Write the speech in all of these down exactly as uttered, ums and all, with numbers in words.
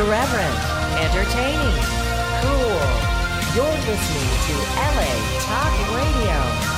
Irreverent, entertaining, cool. You're listening to L A Talk Radio.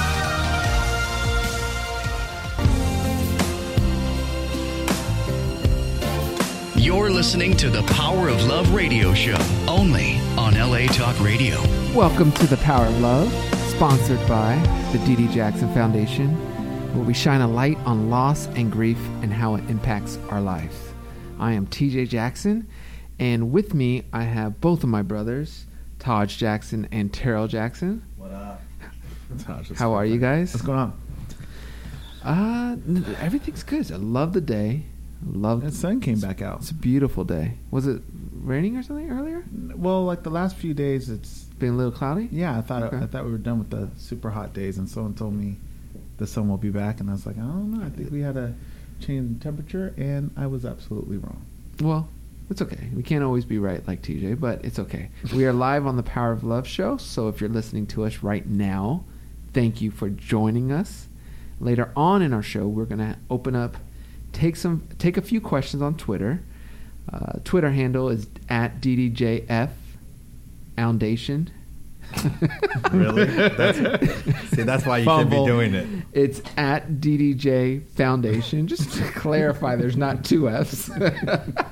You're listening to the Power of Love radio show, only on L A Talk Radio. Welcome to the Power of Love, sponsored by the Dee Dee Jackson Foundation, where we shine a light on loss and grief and how it impacts our lives. I am T J Jackson, and with me I have both of my brothers, Taj Jackson and Terrell Jackson. What up? Taj, How are you guys? What's going on? Uh, everything's good. I love the day. Love The sun came back out. It's a beautiful day. Was it raining or something earlier? Well, like the last few days, it's Been a little cloudy? yeah. I thought Okay. I thought we were done with the super hot days, and someone told me the sun will be back, and I was like, I don't know. I think we had a change in temperature, and I was absolutely wrong. Well, it's okay. We can't always be right like T J, but it's okay. We are live on the Power of Love show, so if you're listening to us right now, thank you for joining us. Later on in our show, we're going to open up, take some, take a few questions on Twitter. Uh, Twitter handle is at D D J F Foundation. Really? That's, see, that's why you Fumble. should be doing it. It's at D D J Foundation. Just to clarify, there's not two F's. uh,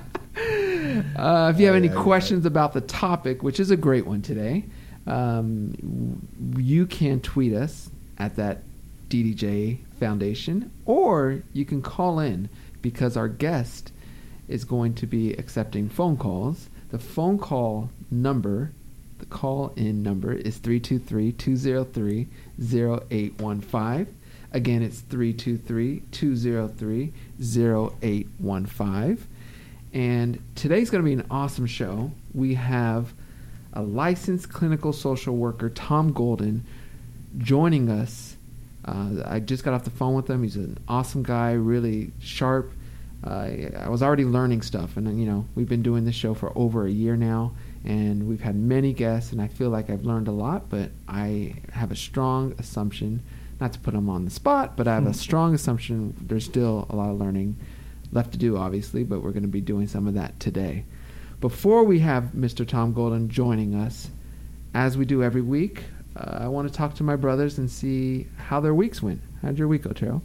if you have any yeah, yeah. questions about the topic, which is a great one today, um, you can tweet us at that D D J Foundation, or you can call in because our guest is going to be accepting phone calls. The phone call number The call-in number is three two three, two zero three, zero eight one five. Again, it's three two three, two zero three, zero eight one five. And today's going to be an awesome show. We have a licensed clinical social worker, Tom Golden, joining us. Uh, I just got off the phone with him. He's an awesome guy, really sharp. Uh, I was already learning stuff, and you know, we've been doing this show for over a year now. And we've had many guests, and I feel like I've learned a lot, but I have a strong assumption, not to put them on the spot, but I have a strong assumption there's still a lot of learning left to do, obviously, but we're going to be doing some of that today. Before we have Mister Tom Golden joining us, as we do every week, uh, I want to talk to my brothers and see how their weeks went. How'd your week go, Terrell?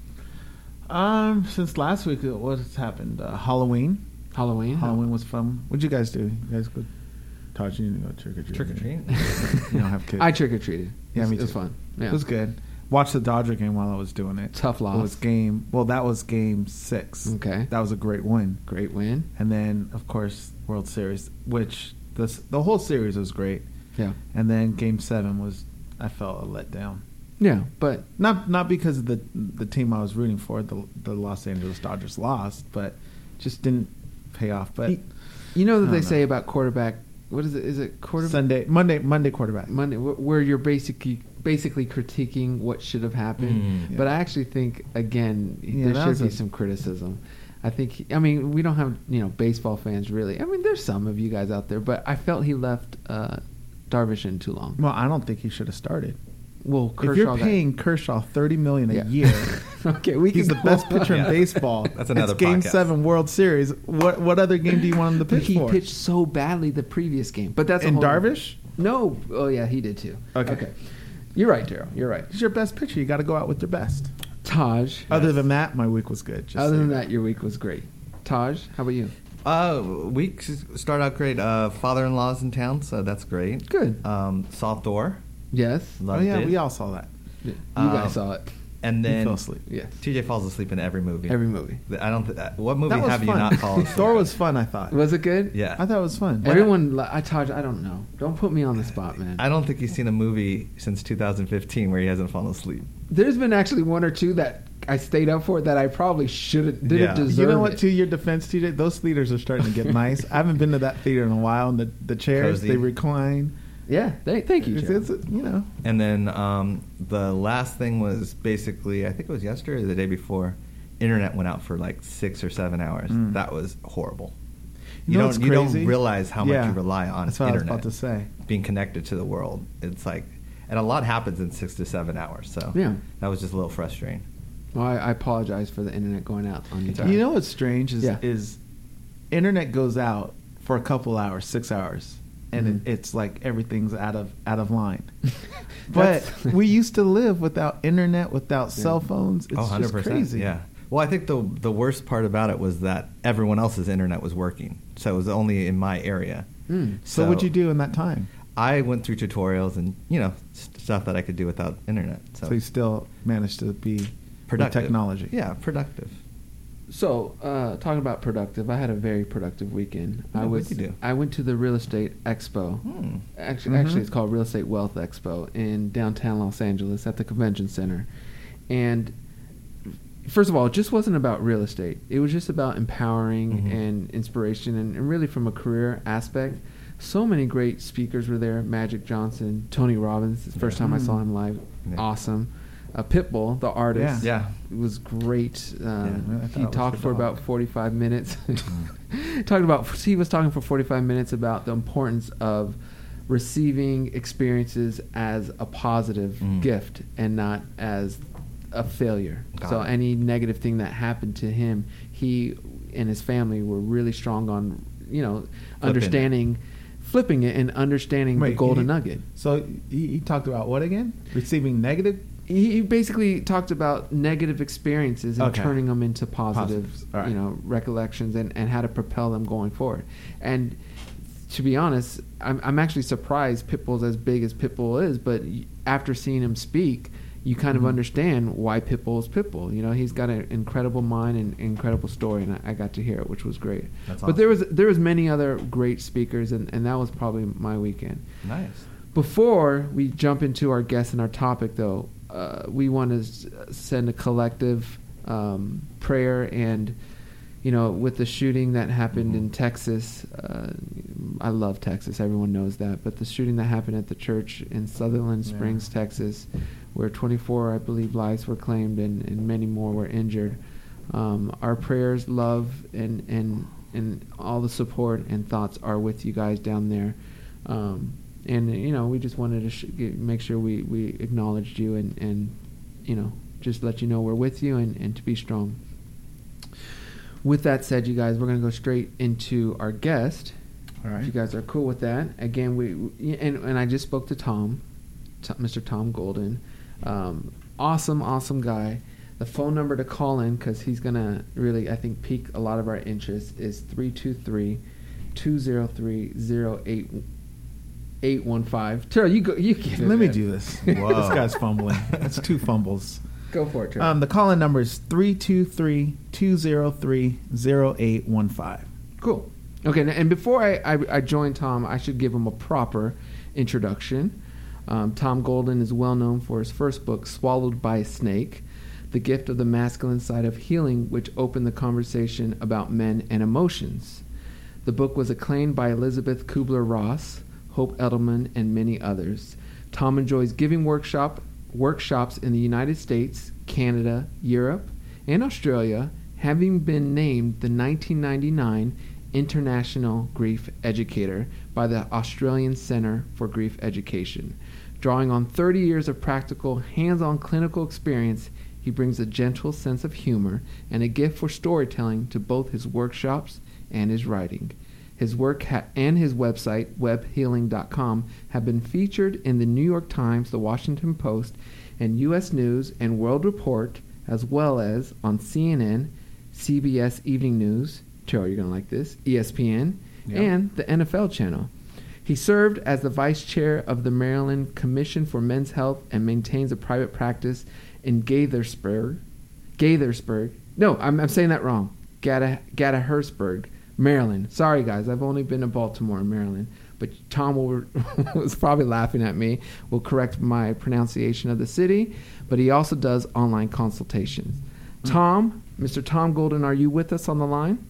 Um, since last week, what has happened? Uh, Halloween. Halloween? Halloween was fun. What'd you guys do? You guys go? Taj, you didn't go trick or treat. Trick or treat? You don't have kids. I trick-or-treated. Yeah, it was, me it was too. fun. Yeah. It was good. Watched the Dodger game while I was doing it. Tough loss. It was game. Well, that was game six. Okay. That was a great win. Great win. And then, of course, World Series, which this the whole series was great. Yeah. And then game seven was, I felt a letdown. Yeah, but Not not because of the the team I was rooting for, the the Los Angeles Dodgers lost, but just didn't pay off. But You, you know that I they don't say know. about quarterback. What is it? Is it quarterback? Sunday, Monday, Monday quarterback. Monday, wh- where you're basically basically critiquing what should have happened. Mm. But Yeah. I actually think again Yeah, there that should was be a- some criticism. I think. He, I mean, we don't have you know baseball fans really. I mean, there's some of you guys out there, but I felt he left uh, Darvish in too long. Well, I don't think he should have started. Well, Kershaw if you're got- paying Kershaw thirty million a Yeah. year, okay, we he's can the go best on. pitcher in Yeah. baseball. That's another It's Game podcast. Seven World Series. What what other game do you want him to But pitch he for? pitched so badly the previous game. But that's a And whole- Darvish? No. Oh yeah, he did too. Okay. You're right, Daryl. You're right. He's your best pitcher. You got to go out with your best. Taj. Other than that, my week was good. Just Other so than you know. that, your week was great. Taj, how about you? Uh, weeks start out great. Uh, father-in-law's in town, so that's great. Good. Um, saw Thor. Yes. Oh Loved yeah, it. we all saw that. You Um, guys saw it. And He then fell asleep. Yes. T J falls asleep in every movie. Every movie. I don't. Th- what movie That was have fun. you not fallen asleep? Thor was fun. I thought. Was it good? Yeah. I thought it was fun. Everyone, li- I Taj, I don't know. Don't put me on the spot, man. I don't think he's seen a movie since two thousand fifteen where he hasn't fallen asleep. There's been actually one or two that I stayed up for that I probably should have didn't Yeah. deserve. You know what? it. To your defense, T J, those theaters are starting to get nice. I haven't been to that theater in a while. And the the chairs, Cozy. they recline. Yeah. They, thank you. It's, Gerald. it's, you know. And then um, the last thing was basically, I think it was yesterday or the day before, internet went out for like six or seven hours. Mm. That was horrible. You You, know don't what's you don't crazy? realize how Yeah. much you rely on That's what internet I was about to say. being connected to the world. It's like, and a lot happens in six to seven hours. So Yeah. that was just a little frustrating. Well, I, I apologize for the internet going out on you. It's Taj. all You know what's strange is Yeah. is internet goes out for a couple hours, six hours, and Mhm. it, it's like everything's out of out of line. But That's- we used to live without internet, without Yeah. cell phones. It's oh, one hundred just percent. crazy. Yeah. Well, I think the the worst part about it was that everyone else's internet was working, so it was only in my area. Mm. So, what'd you do in that time? I went through tutorials and you know st- stuff that I could do without internet. So, So you still managed to be with productive technology. Yeah, productive. So, uh, talking about productive, I had a very productive weekend. Yeah, I was what'd you do? I went to the Real Estate Expo. Hmm. Actually, Mhm. actually, it's called Real Estate Wealth Expo in downtown Los Angeles at the convention center. And first of all, it just wasn't about real estate. It was just about empowering Mhm. and inspiration, and, and really from a career aspect. So many great speakers were there. Magic Johnson, Tony Robbins. The first Yeah. time I Mm. saw him live, Yeah. awesome. Uh, Pitbull, the artist, Yeah. was great. Um, I thought he it was talked the for dog. about forty-five minutes. Talked about he was talking for forty-five minutes about the importance of receiving experiences as a positive Mm. gift and not as a failure. Got so it. any negative thing that happened to him, he and his family were really strong on, you know, understanding, flipping it and understanding Wait, the golden he- nugget. So he, he talked about what again? Receiving negative? He he basically talked about negative experiences and Okay. turning them into positive, Positives. All right. you know, recollections and, and how to propel them going forward. And to be honest, I'm, I'm actually surprised Pitbull's as big as Pitbull is, but y- after seeing him speak, you kind of Mhm. understand why Pitbull is Pitbull. You know, he's got an incredible mind and incredible story, and I, I got to hear it, which was great. That's But there was awesome. there was many other great speakers, and, and that was probably my weekend. Nice. Before we jump into our guest and our topic, though, uh, we want to s- send a collective um, prayer. And, you know, with the shooting that happened in Mhm. Texas, uh, I love Texas, everyone knows that, but the shooting that happened at the church in Sutherland Yeah. Springs, Texas, where twenty-four, I believe, lives were claimed and, and many more were injured. Um, our prayers, love, and, and, and all the support and thoughts are with you guys down there. Um, and you know, we just wanted to sh- get, make sure we, we acknowledged you and, and you know, just let you know we're with you and, and to be strong. With that said, you guys, we're going to go straight into our guest. All right. If you guys are cool with that. Again, we, we and, and I just spoke to Tom, T- Mister Tom Golden. Um, awesome, awesome guy. The phone number to call in, because he's going to really, I think, pique a lot of our interest, is three two three, two zero three, zero eight eight one five. Terrell, you go. You get it. Let me man. do this. Whoa. This guy's fumbling. That's two fumbles. Go for it, Terrell. Um, the call-in number is three two three, two zero three, zero eight one five. Cool. Okay, and- and before I, I, I join Tom, I should give him a proper introduction. Um, Tom Golden is well known for his first book, Swallowed by a Snake, The Gift of the Masculine Side of Healing, which opened the conversation about men and emotions. The book was acclaimed by Elizabeth Kubler-Ross, Hope Edelman, and many others. Tom enjoys giving workshop workshops in the United States, Canada, Europe, and Australia, having been named the nineteen ninety-nine International Grief Educator by the Australian Centre for Grief Education. Drawing on thirty years of practical, hands-on clinical experience, he brings a gentle sense of humor and a gift for storytelling to both his workshops and his writing. His work ha- and his website, web healing dot com, have been featured in the New York Times, the Washington Post, and U S News and World Report, as well as on C N N, C B S Evening News, Terrell, you're going to like this, E S P N, Yep. and the N F L channel. He served as the vice chair of the Maryland Commission for Men's Health and maintains a private practice in Gaithersburg. Gaithersburg. No, I'm, I'm saying that wrong. Gata, Gatahersburg, Maryland. Sorry, guys. I've only been to Baltimore, Maryland. But Tom will, was probably laughing at me. Will correct my pronunciation of the city. But he also does online consultations. Mm. Tom, Mister Tom Golden, are you with us on the line?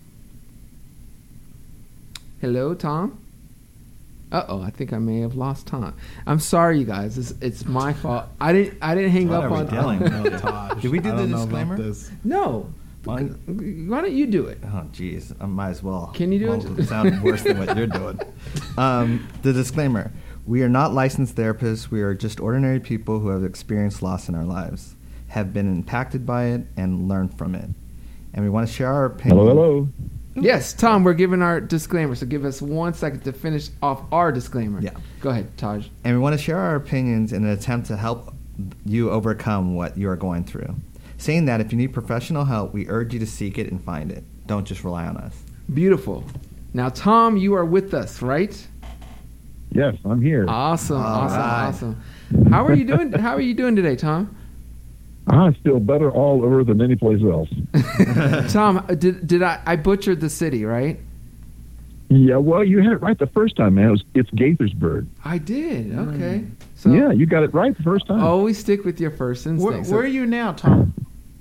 Hello, Tom? Uh-oh, I think I may have lost Tom. I'm sorry, you guys. It's, it's my fault. I didn't I didn't hang What up are we on... doing? No, Tosh. Did we do I the don't know about disclaimer? this. No. Why- Why don't you do it? Oh, jeez. I might as well. Can you do Won't it? sound worse than what you're doing. Um, the disclaimer. We are not licensed therapists. We are just ordinary people who have experienced loss in our lives, have been impacted by it, and learned from it. And we want to share our opinion. Hello, hello. Yes, Tom, we're giving our disclaimer, so give us one second to finish off our disclaimer. Yeah. Go ahead, Taj. And we want to share our opinions in an attempt to help you overcome what you are going through. Saying that if you need professional help, we urge you to seek it and find it. Don't just rely on us. Beautiful. Now, Tom, you are with us, right? Yes, I'm here. Awesome, All awesome, right. awesome. How are you doing? How are you doing today, Tom? I feel better all over than any place else. Tom, did did I I butchered the city, right? Yeah, well, you had it right the first time, man. It was, it's Gaithersburg. I did. Okay. So Yeah, you got it right the first time. always stick with your first Where, instinct. So- where are you now, Tom?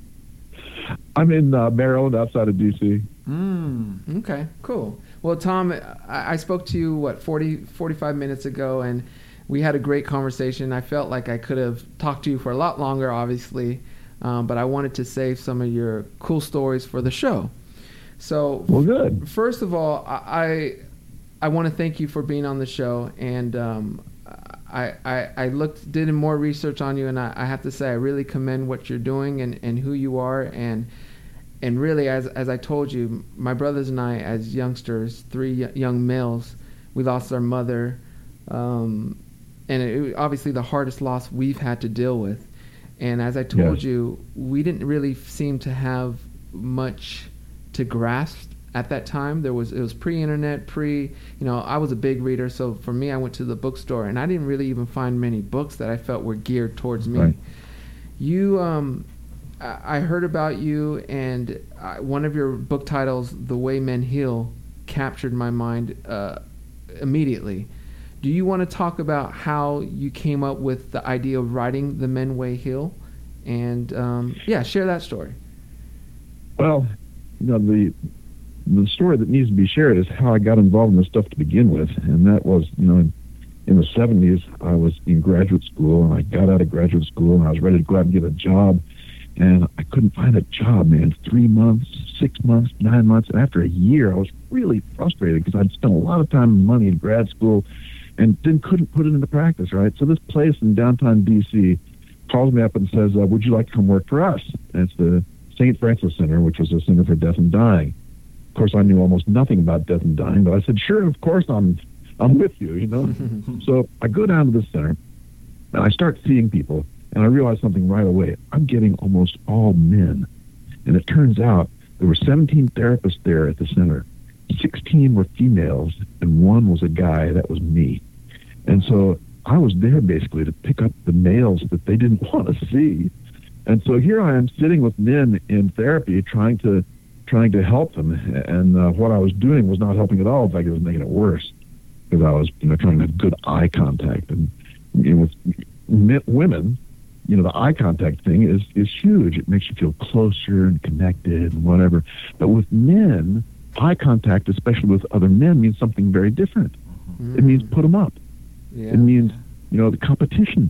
I'm in uh, Maryland, outside of D C Mm. Okay, cool. Well, Tom, I, I spoke to you, what, forty, forty-five minutes ago, and we had a great conversation. I felt like I could have talked to you for a lot longer, obviously, um, but I wanted to save some of your cool stories for the show. So, Well, good. first of all, I I want to thank you for being on the show, and um, I, I I looked did more research on you, and I, I have to say I really commend what you're doing and, and who you are, and and really as as I told you, my brothers and I as youngsters, three y- young males, we lost our mother, um, and it, it, obviously the hardest loss we've had to deal with, and as I told Yes. you, we didn't really seem to have much to grasp at that time. There was it was pre-internet, pre you know I was a big reader, so for me I went to the bookstore and I didn't really even find many books that I felt were geared towards me. Right. You um I I heard about you, and I, one of your book titles, The Way Men Heal, captured my mind uh, immediately. Do you want to talk about how you came up with the idea of writing The Men Way Heal? And um, yeah, share that story. Well, you know, the the story that needs to be shared is how I got involved in this stuff to begin with, and that was, you know, in, in the seventies, I was in graduate school, and I got out of graduate school, and I was ready to go out and get a job, and I couldn't find a job, man. Three months, six months, nine months, and after a year, I was really frustrated because I'd spent a lot of time and money in grad school, and then couldn't put it into practice, right? So this place in downtown D C calls me up and says, uh, would you like to come work for us? And it's the Saint Francis Center, which was a center for death and dying. Of course, I knew almost nothing about death and dying, but I said, sure, of course, I'm I'm with you, you know? So I go down to the center, and I start seeing people, and I realize something right away. I'm getting almost all men. And it turns out there were seventeen therapists there at the center. sixteen were females, and one was a guy. That was me. And so I was there basically to pick up the males that they didn't want to see. And so here I am sitting with men in therapy trying to trying to help them. And uh, what I was doing was not helping at all. In fact, it was making it worse because I was, you know, trying to have good eye contact. And you know, with men, women, you know, the eye contact thing is, is huge. It makes you feel closer and connected and whatever. But with men, eye contact, especially with other men, means something very different. Mm. It means put them up. Yeah. It means, you know, the competition.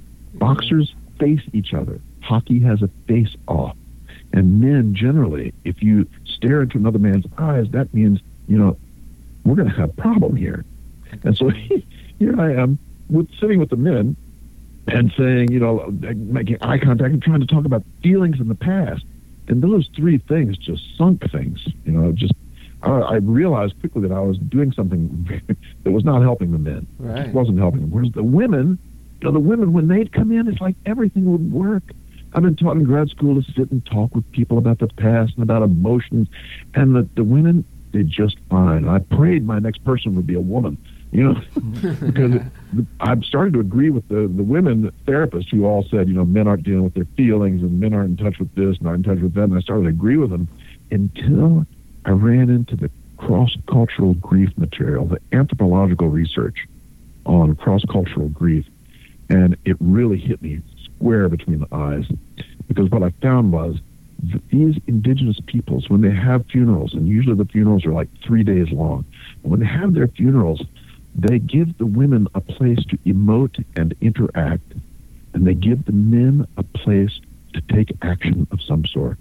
Boxers face each other. Hockey has a face-off. And men, generally, if you stare into another man's eyes, that means, you know, we're going to have a problem here. And so here I am with, sitting with the men and saying, you know, making eye contact and trying to talk about feelings in the past. And those three things just sunk things. You know, just I, I realized quickly that I was doing something that was not helping the men. Right. It wasn't helping them. Whereas the women, you know, the women, when they'd come in, it's like everything would work. I've been taught in grad school to sit and talk with people about the past and about emotions, and the, the women did just fine. I prayed my next person would be a woman, you know, because it, I've started to agree with the, the women therapists who all said, you know, men aren't dealing with their feelings and men aren't in touch with this and aren't in touch with that, and I started to agree with them until I ran into the cross-cultural grief material, the anthropological research on cross-cultural grief, and it really hit me square between the eyes, because what I found was that these indigenous peoples, when they have funerals, and usually the funerals are like three days long, when they have their funerals, they give the women a place to emote and interact, and they give the men a place to take action of some sort.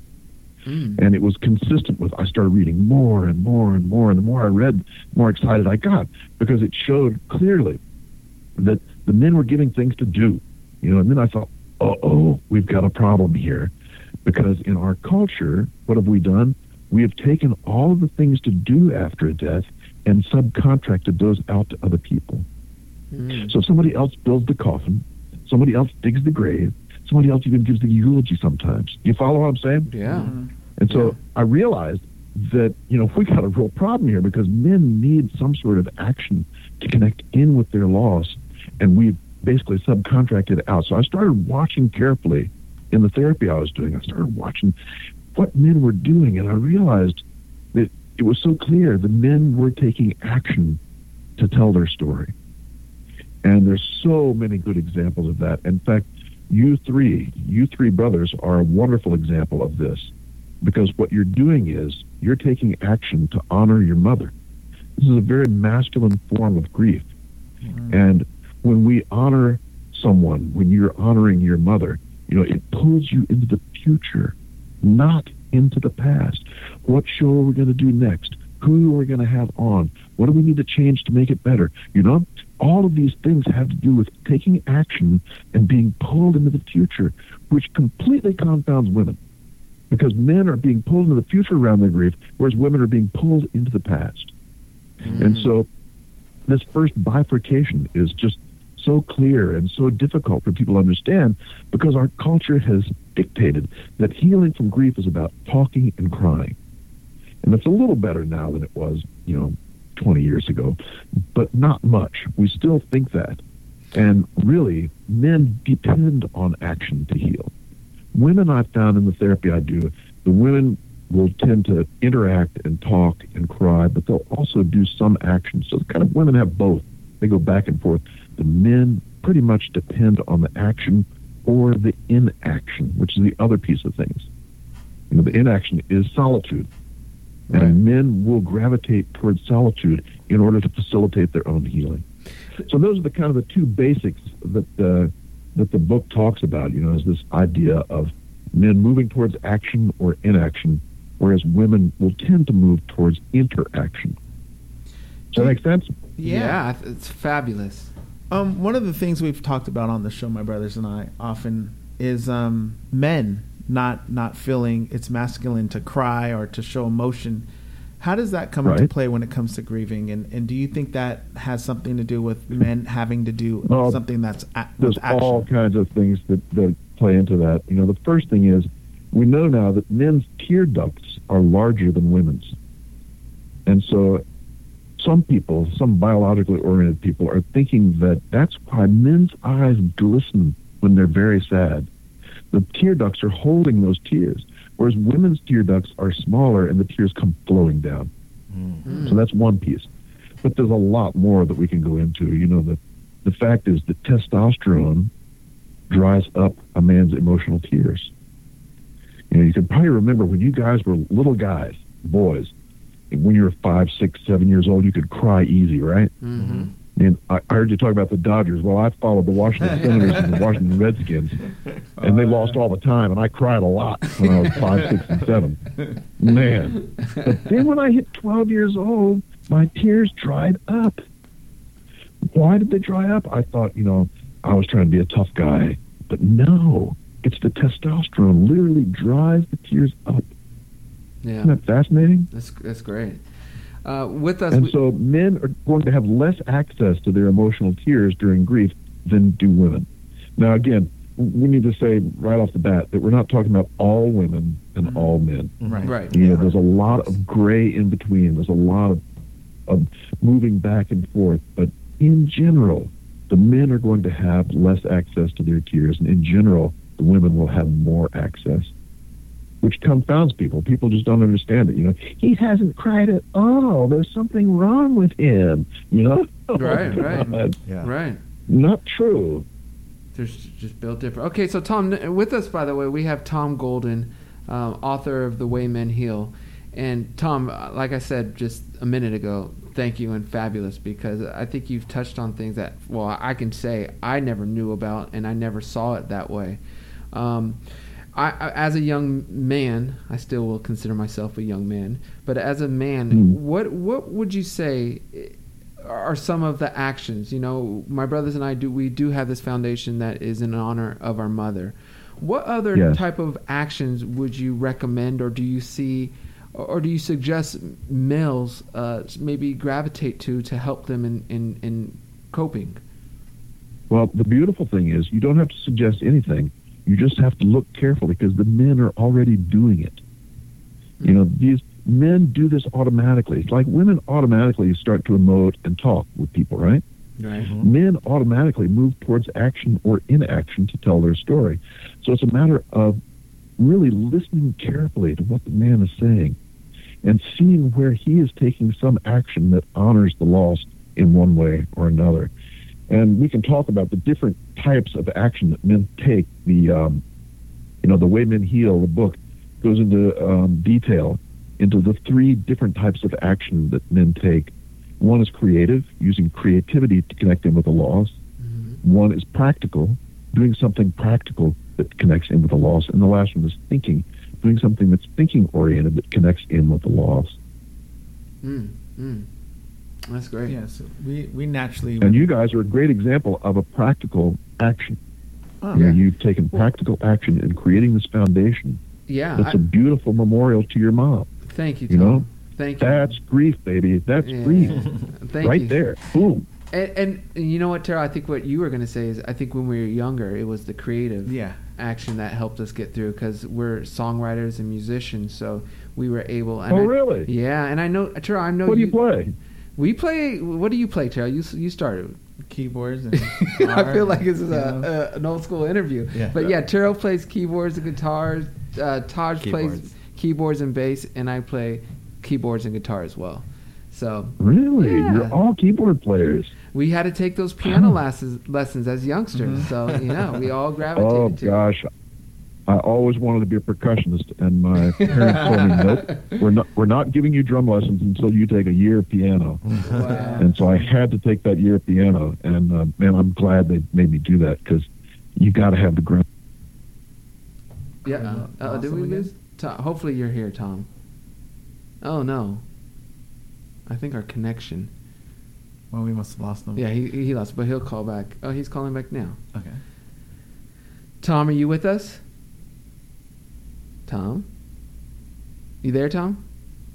Mm. And it was consistent with, I started reading more and more and more, and the more I read, the more excited I got, because it showed clearly that the men were giving things to do. You know, and then I thought, oh, oh, we've got a problem here. Because in our culture, what have we done? we have taken all of the things to do after a death and subcontracted those out to other people. Mm. So somebody else builds the coffin, somebody else digs the grave, somebody else even gives the eulogy sometimes. You follow what I'm saying? Yeah. Mm-hmm. And so yeah. I realized that, you know, we got a real problem here because men need some sort of action to connect in with their loss, and we've basically subcontracted it out. So I started watching carefully in the therapy I was doing. I started watching what men were doing, and I realized that it was so clear the men were taking action to tell their story. And there's so many good examples of that. In fact, you three, you three brothers are a wonderful example of this, because what you're doing is you're taking action to honor your mother. This is a very masculine form of grief. Mm-hmm. And when we honor someone, when you're honoring your mother, you know, it pulls you into the future, not into the past. What show are we going to do next? Who are we going to have on? What do we need to change to make it better? You know, all of these things have to do with taking action and being pulled into the future, which completely confounds women, because men are being pulled into the future around their grief, whereas women are being pulled into the past. Mm-hmm. And so this first bifurcation is just so clear and so difficult for people to understand, because our culture has dictated that healing from grief is about talking and crying. And it's a little better now than it was, you know, twenty years ago, but not much. We still think that. And really, men depend on action to heal. Women, I've found in the therapy I do, the women will tend to interact and talk and cry, but they'll also do some action. So kind of women have both. They go back and forth. The men pretty much depend on the action or the inaction, which is the other piece of things. You know, the inaction is solitude. Right. And men will gravitate towards solitude in order to facilitate their own healing. So those are the kind of the two basics that uh, that the book talks about, you know, is this idea of men moving towards action or inaction, whereas women will tend to move towards interaction. Does that make sense? Yeah, yeah, it's fabulous. Um, one of the things we've talked about on the show, my brothers and I, often is um, men not not feeling it's masculine to cry or to show emotion. How does that come right. into play when it comes to grieving? And, and do you think that has something to do with men having to do well, something that's a, there's with action? All kinds of things that, that play into that. You know, the first thing is we know now that men's tear ducts are larger than women's. And so some people, some biologically oriented people, are thinking that that's why men's eyes glisten when they're very sad. The tear ducts are holding those tears, whereas women's tear ducts are smaller and the tears come flowing down. Mm. So that's one piece. But there's a lot more that we can go into. You know, the, the fact is that testosterone dries up a man's emotional tears. You know, you can probably remember when you guys were little guys, boys, when you were five, six, seven years old, you could cry easy, right? Mm-hmm. And I, I heard you talk about the Dodgers. Well, I followed the Washington Senators and the Washington Redskins, and they lost all the time, and I cried a lot when I was five, six, and seven. Man. But then when I hit twelve years old, my tears dried up. Why did they dry up? I thought, you know, I was trying to be a tough guy. But no, it's the testosterone literally dries the tears up. Yeah. Isn't that fascinating? That's, that's great. Uh, with us, and we, so men are going to have less access to their emotional tears during grief than do women. Now, again, we need to say right off the bat that we're not talking about all women and mm-hmm. all men. Right. Right. You know, yeah. There's a lot of gray in between. There's a lot of, of moving back and forth. But in general, the men are going to have less access to their tears, and in general, the women will have more access, which confounds people. People just don't understand it. You know, he hasn't cried at all. There's something wrong with him. You know, right, right, yeah. right. Not true. There's just built different. Okay, so Tom, with us, by the way, we have Tom Golden, um, author of The Way Men Heal. And Tom, like I said just a minute ago, thank you and fabulous, because I think you've touched on things that, well, I can say I never knew about and I never saw it that way. Um, I, I, as a young man, I still will consider myself a young man, but as a man, mm. what what would you say are some of the actions? You know, my brothers and I do we do have this foundation that is in honor of our mother. What other yes. type of actions would you recommend, or do you see or, or do you suggest males uh, maybe gravitate to to help them in, in, in coping? Well, the beautiful thing is you don't have to suggest anything. You just have to look carefully because the men are already doing it. Mm-hmm. You know, these men do this automatically. It's like women automatically start to emote and talk with people, right? Right. Mm-hmm. Men automatically move towards action or inaction to tell their story. So it's a matter of really listening carefully to what the man is saying and seeing where he is taking some action that honors the lost in one way or another. And we can talk about the different types of action that men take. The, um, you know, The Way Men Heal, the book, goes into um, detail into the three different types of action that men take. One is creative, using creativity to connect in with the lost. Mm-hmm. One is practical, doing something practical that connects in with the lost. And the last one is thinking, doing something that's thinking-oriented that connects in with the lost. Mm, mm. That's great. Yes, we, we naturally... And you guys are a great example of a practical action. Oh, you know, yeah. You've taken practical action in creating this foundation. Yeah. That's I, a beautiful memorial to your mom. Thank you, Tom. You know? Thank you. That's grief, baby. That's Yeah. grief. Thank right you. there. Boom. And, and, and you know what, Tara? I think what you were going to say is I think when we were younger, it was the creative Yeah. action that helped us get through because we're songwriters and musicians, so we were able. And Oh, I- really? Yeah, and I know, Tara, I know What do you play? We play. What do you play, Tara? You you started. Keyboards and I feel like this is you a, know. a an old school interview. Yeah. But yeah, Taro plays keyboards and guitars. Uh, Taj Keyboards. plays keyboards and bass, and I play keyboards and guitar as well. So Really? Yeah. You're all keyboard players. we had to take those piano lessons lessons as youngsters. Mhm. So you know, we all gravitated Oh, to. gosh. I always wanted to be a percussionist, and my parents told me, nope, we're not, we're not giving you drum lessons until you take a year of piano. Wow. And so I had to take that year of piano, and uh, man, I'm glad they made me do that because you got to have the ground. Yeah. Uh, Uh, uh, did awesome we again? lose? Tom, hopefully you're here, Tom. Oh no. I think our connection. Well, we must have lost them. Yeah, he he lost, but he'll call back. Oh, he's calling back now. Okay. Tom, are you with us? Tom? You there, Tom?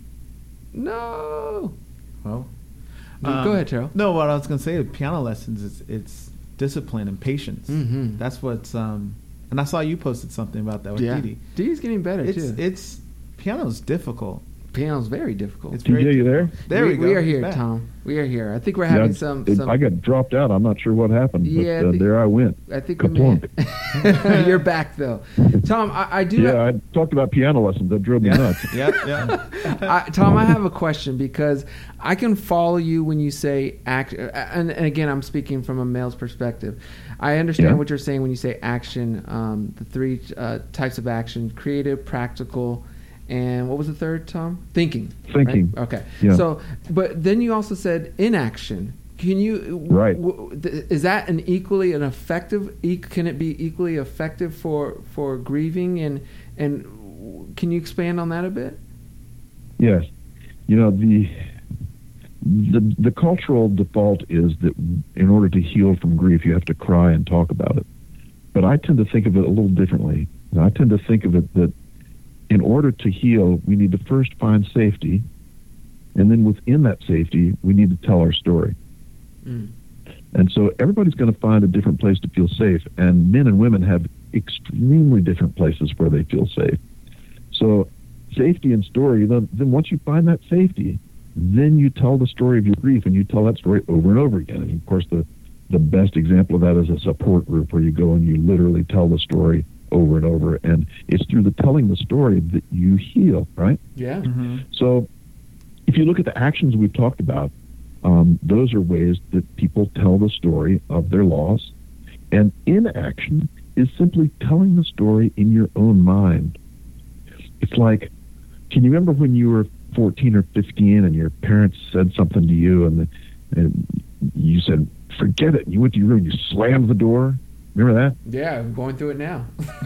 No. Well, No, go ahead, Terrell. No, what I was going to say, piano lessons, is it's discipline and patience. Mhm. That's what's, um, and I saw you posted something about that with Yeah. Dee Dee. Dee's getting better It's, too. it's, piano's difficult. Piano's very difficult. It's T J, very you there? There we, go. We are here, Back. Tom. We are here. I think we're having Yeah, some, it- some. I got dropped out. I'm not sure what happened, but Yeah, uh, the- there I went. I think we may. Kaplunk. You're back though, Tom. I, I do. Yeah, I talked about piano lessons. That drove me nuts. Yeah, yeah. I, Tom, I have a question because I can follow you when you say act, and, and again, I'm speaking from a male's perspective. I understand Yeah. what you're saying when you say action. Um, the three uh, types of action: creative, practical, and what was the third, Tom? Thinking. Thinking. Right? Okay. Yeah. So, but then you also said inaction. Can you? Right. W- th- is that an equally an effective? E- can it be equally effective for for grieving and and w- can you expand on that a bit? Yes. You know, the, the the cultural default is that in order to heal from grief, you have to cry and talk about it. But I tend to think of it a little differently. I tend to think of it that in order to heal, we need to first find safety, and then within that safety, we need to tell our story. Mm. And so everybody's going to find a different place to feel safe, and men and women have extremely different places where they feel safe. So safety and story, then, then once you find that safety, then you tell the story of your grief, and you tell that story over and over again. And of course, the, the best example of that is a support group where you go and you literally tell the story over and over. And it's through the telling the story that you heal, right? Yeah. Mm-hmm. So if you look at the actions we've talked about, um, those are ways that people tell the story of their loss. And inaction is simply telling the story in your own mind. It's like, can you remember when you were fourteen or fifteen and your parents said something to you and, and you said, forget it. You went to your room, you slammed the door. Remember that? Yeah, I'm going through it now.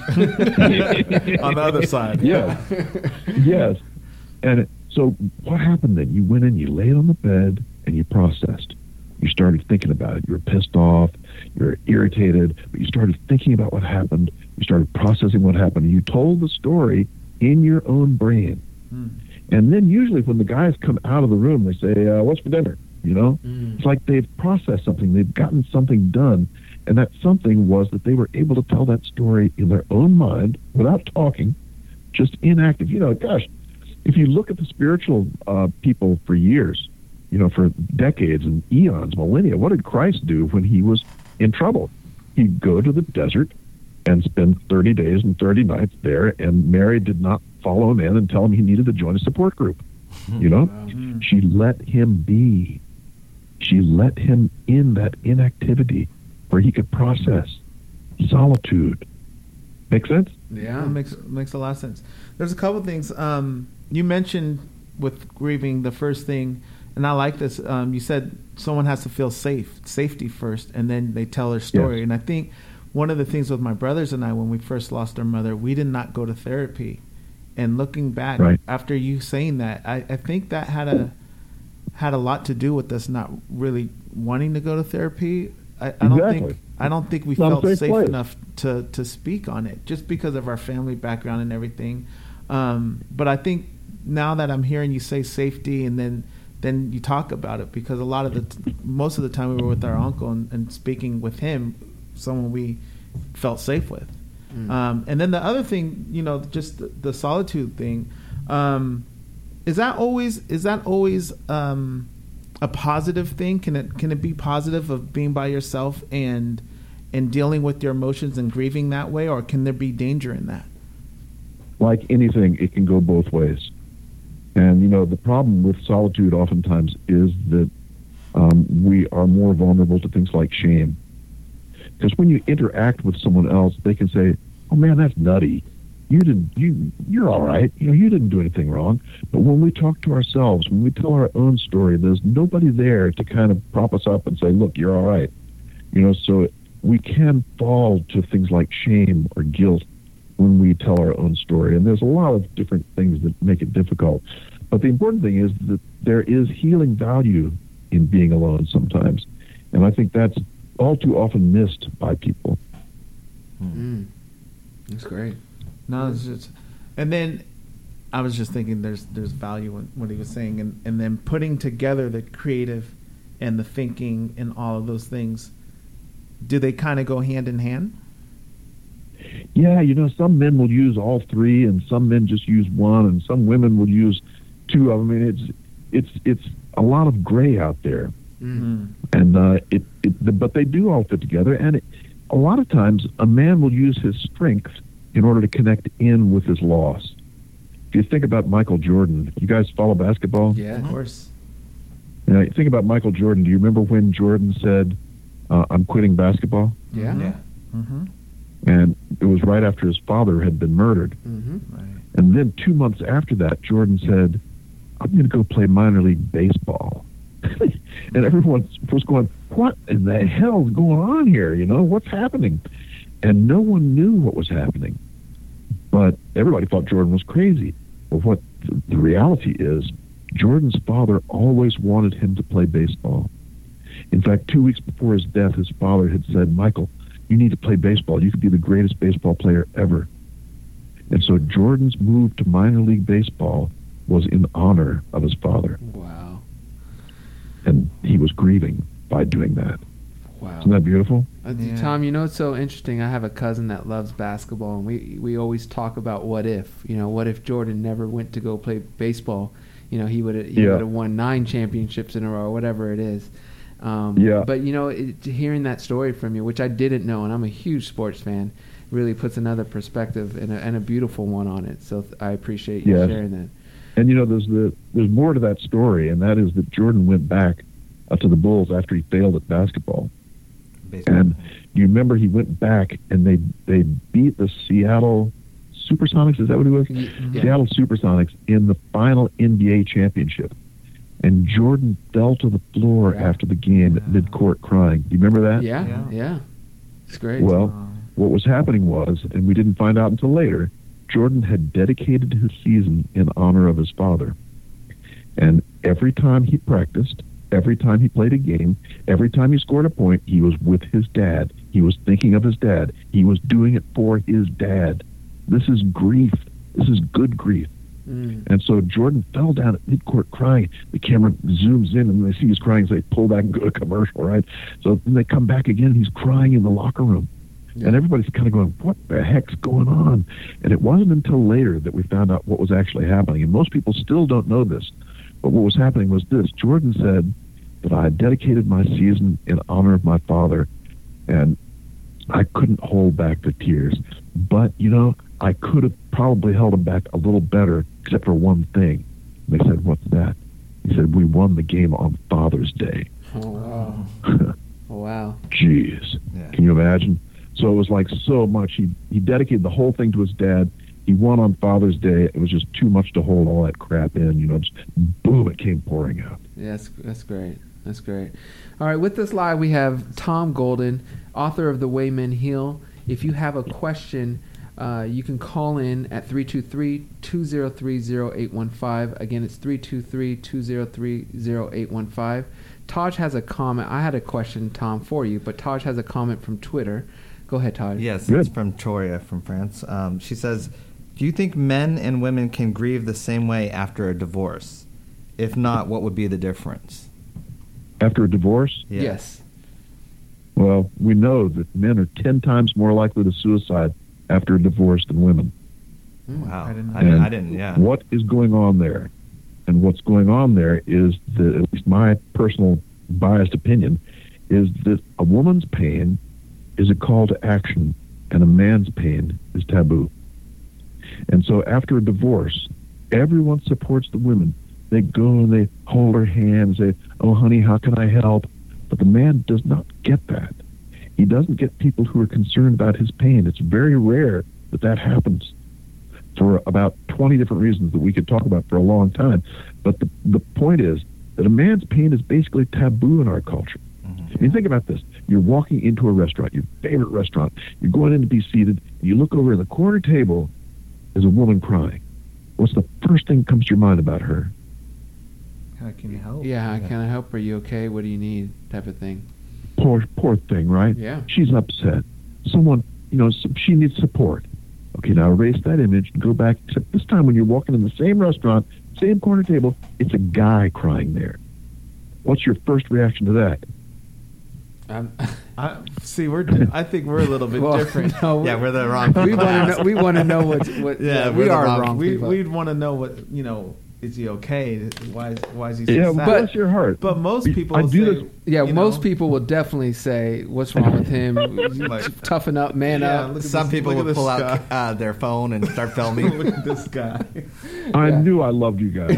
On the other side. Yes. Yes. And so what happened then? You went in, you laid on the bed, and you processed. You started thinking about it. You were pissed off. You were irritated. But you started thinking about what happened. You started processing what happened. And you told the story in your own brain. Mm. And then usually when the guys come out of the room, they say, uh, what's for dinner? You know, Mm. it's like they've processed something. They've gotten something done. And that something was that they were able to tell that story in their own mind without talking, just inactive. You know, gosh, if you look at the spiritual uh, people for years, you know, for decades and eons, millennia, what did Christ do when he was in trouble? He'd go to the desert and spend thirty days and thirty nights there, and Mary did not follow him in and tell him he needed to join a support group. You know, Wow. she let him be. She let him in that inactivity where he could process solitude. Make sense? Yeah. That makes makes a lot of sense. There's a couple of things. Um, you mentioned with grieving, the first thing, and I like this. Um, you said someone has to feel safe, safety first, and then they tell their story. Yes. And I think one of the things with my brothers and I, when we first lost our mother, we did not go to therapy. And looking back, Right. after you saying that, I, I think that had a had a lot to do with us not really wanting to go to therapy. I, I don't Exactly. think I don't think we It's not a felt safe safe place. enough to to speak on it, just because of our family background and everything. Um, but I think now that I'm hearing you say safety, and then then you talk about it, because a lot of the t- most of the time we were with our uncle and, and speaking with him, someone we felt safe with. Mm. Um, and then the other thing, you know, just the, the solitude thing. Um, is that always is that always um, a positive thing? Can it can it be positive of being by yourself and and dealing with your emotions and grieving that way, or can there be danger in that? Like anything, it can go both ways. And, you know, the problem with solitude oftentimes is that um, we are more vulnerable to things like shame. Because when you interact with someone else, they can say, oh, man, that's nutty. You didn't, you, you're all right. You know, you didn't do anything wrong. But when we talk to ourselves, when we tell our own story, there's nobody there to kind of prop us up and say, look, you're all right. You know, so we can fall to things like shame or guilt when we tell our own story. And there's a lot of different things that make it difficult. But the important thing is that there is healing value in being alone sometimes. And I think that's all too often missed by people. Mm. That's great. No, it's just, and then I was just thinking there's there's value in what he was saying, and, and then putting together the creative and the thinking and all of those things. Do they kind of go hand in hand? Yeah, you know, some men will use all three, and some men just use one, and some women will use two of them. I mean, it's it's it's a lot of gray out there, Mm. and uh, it, it but they do all fit together. And it, a lot of times, a man will use his strength in order to connect in with his loss. If you think about Michael Jordan, you guys follow basketball? Yeah. Of course. You know, you think about Michael Jordan. Do you remember when Jordan said, uh, "I'm quitting basketball"? Yeah. Yeah. Mm-hmm. And it was right after his father had been murdered. Mm-hmm. Right. And then two months after that, Jordan said, I'm going to go play minor league baseball. And everyone was going, what in the hell is going on here? You know, what's happening? And no one knew what was happening. But everybody thought Jordan was crazy. Well, what the, the reality is, Jordan's father always wanted him to play baseball. In fact, two weeks before his death, his father had said, Michael, you need to play baseball. You could be the greatest baseball player ever. And so Jordan's move to minor league baseball was in honor of his father. Wow. And he was grieving by doing that. Wow. Isn't that beautiful? Uh, Yeah. Tom, you know, it's so interesting. I have a cousin that loves basketball, and we we always talk about what if. You know, what if Jordan never went to go play baseball? You know, he would have he Yeah. would have won nine championships in a row, or whatever it is. Um, Yeah. But you know, it, hearing that story from you, which I didn't know, and I'm a huge sports fan, really puts another perspective and a, and a beautiful one on it. So th- I appreciate you Yes. sharing that. And you know, there's the there's more to that story, and that is that Jordan went back uh, to the Bulls after he failed at basketball. Baseball. And you remember he went back and they they beat the Seattle Supersonics. Is that what it was? Y- yeah. Seattle Supersonics in the final N B A championship. And Jordan fell to the floor Yeah. after the game at midcourt crying. Do you remember that? Yeah, Yeah. yeah, it's great. Well, Wow. what was happening was, and we didn't find out until later, Jordan had dedicated his season in honor of his father. And every time he practiced, every time he played a game, every time he scored a point, he was with his dad. He was thinking of his dad. He was doing it for his dad. This is grief. This is good grief. Mm. And so Jordan fell down at midcourt crying. The camera zooms in and they see he's crying, so they pull back and go to commercial, right? So then they come back again and he's crying in the locker room. Yeah. And everybody's kind of going, what the heck's going on? And it wasn't until later that we found out what was actually happening. And most people still don't know this. But what was happening was this. Jordan said that I had dedicated my season in honor of my father, and I couldn't hold back the tears. But, you know, I could have probably held them back a little better, except for one thing. And they said, what's that? He said, we won the game on Father's Day. Oh, wow. Oh, wow. Jeez. Yeah. Can you imagine? So it was like so much. He, he dedicated the whole thing to his dad. He won on Father's Day. It was just too much to hold all that crap in. You know, just boom, it came pouring out. Yeah, that's, that's great. That's great. All right, with us live, we have Tom Golden, author of The Way Men Heal. If you have a question, uh, you can call in at three two three, two zero three, zero eight one five. Again, it's three two three, two zero three, zero eight one five. Taj has a comment. I had a question, Tom, for you, but Taj has a comment from Twitter. Go ahead, Taj. Yes, Good. it's from Toria from France. Um, she says, do you think men and women can grieve the same way after a divorce? If not, what would be the difference? After a divorce? Yes. Yes. Well, we know that men are ten times more likely to suicide after a divorce than women. Wow. I didn't know I didn't, And I didn't, yeah. What is going on there? And what's going on there is that, at least my personal biased opinion, is that a woman's pain is a call to action and a man's pain is taboo. And so after a divorce, everyone supports the women. They go and they hold her hand and say, oh, honey, how can I help? But the man does not get that. He doesn't get people who are concerned about his pain. It's very rare that that happens for about twenty different reasons that we could talk about for a long time. But the, the point is that a man's pain is basically taboo in our culture. Mm-hmm. I mean, think about this. You're walking into a restaurant, your favorite restaurant. You're going in to be seated. And you look over in the corner table, there's a woman crying. What's the first thing that comes to your mind about her? How can you help? Yeah, Yeah. can I help? Are you okay? What do you need? Type of thing. Poor, poor thing, right? Yeah. She's upset. Someone, you know, s- she needs support. Okay, now erase that image and go back. Except this time when you're walking in the same restaurant, same corner table, it's a guy crying there. What's your first reaction to that? Um, I, see, we're. Di- I think we're a little bit well, different. no, Yeah, we're the wrong we people. want to know. We want to know what. What Yeah, yeah, we're we the are wrong- wrong. We people. we'd want to know what you know. Is he okay? Why is why is he so Yeah, sad? well, bless your heart. But most people I will do say, this- Yeah, you most know, people will definitely say, "What's wrong with him? Like- Toughen up, man Yeah, up." look at Some this- people look at will this pull out guy. uh, their phone and start filming. Look at this guy. I Yeah. knew I loved you guys.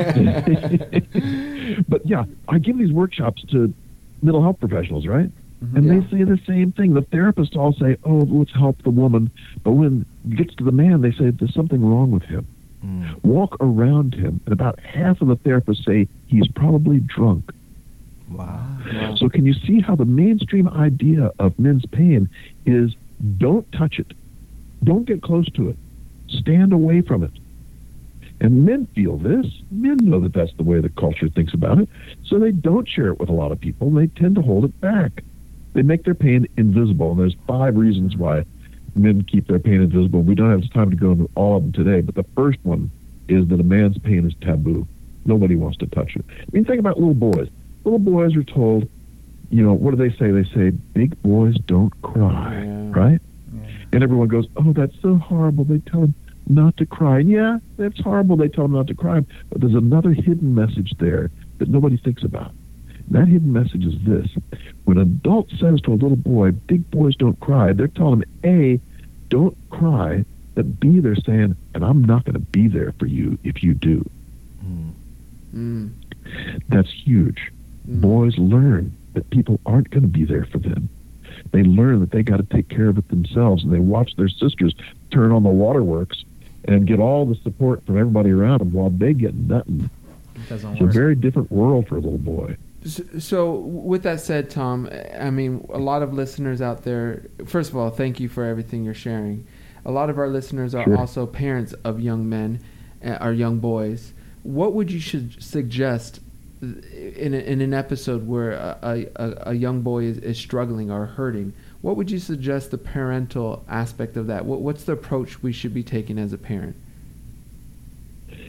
But yeah, I give these workshops to mental health professionals, right? And Yeah. they say the same thing. The therapists all say, oh, let's help the woman. But when it gets to the man, they say there's something wrong with him. Mm. Walk around him. And about half of the therapists say he's probably drunk. Wow. Wow. So can you see how the mainstream idea of men's pain is don't touch it. Don't get close to it. Stand away from it. And men feel this. Men know that that's the way the culture thinks about it. So they don't share it with a lot of people. They tend to hold it back. They make their pain invisible. And there's five reasons why men keep their pain invisible. We don't have time to go into all of them today. But the first one is that a man's pain is taboo. Nobody wants to touch it. I mean, think about little boys. Little boys are told, you know, what do they say? They say, big boys don't cry, Yeah. right? Yeah. And everyone goes, oh, that's so horrible. They tell them not to cry. And yeah, that's horrible. They tell them not to cry. But there's another hidden message there that nobody thinks about. And that hidden message is this. When an adult says to a little boy, big boys don't cry, they're telling him, A, don't cry, but B, they're saying, and I'm not going to be there for you if you do. Mm. Mm. That's huge. Mm. Boys learn that people aren't going to be there for them. They learn that they got to take care of it themselves, and they watch their sisters turn on the waterworks and get all the support from everybody around them while they get nothing. It doesn't It's a work. very different world for a little boy. So, so with that said, Tom, I mean, a lot of listeners out there, first of all, thank you for everything you're sharing. A lot of our listeners are Sure. also parents of young men, uh, or young boys. What would you should suggest in, a, in an episode where a, a, a young boy is, is struggling or hurting? What would you suggest the parental aspect of that? What, what's the approach we should be taking as a parent?